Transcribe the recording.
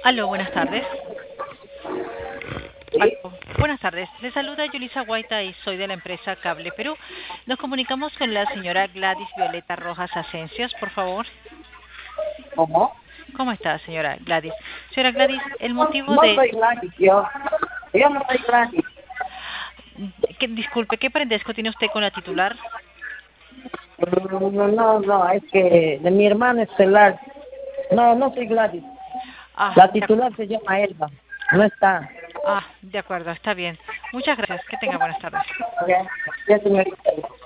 Aló, buenas tardes. Sí, Aló, buenas tardes. Le saluda Yulisa Guaita y soy de la empresa Cable Perú. Nos comunicamos con la señora Gladys Violeta Rojas Asencios, por favor. ¿cómo? ¿Cómo está, señora Gladys? Señora Gladys, el No, motivo no de... soy Gladys, yo no soy Gladys. disculpe, ¿qué parentesco tiene usted con la titular? No, es que de mi hermana estelar. No, no soy Gladys. Ah, La titular se llama Elba. No está. de acuerdo, está bien. Muchas gracias. Que tenga buenas tardes. Ya, ya señorita.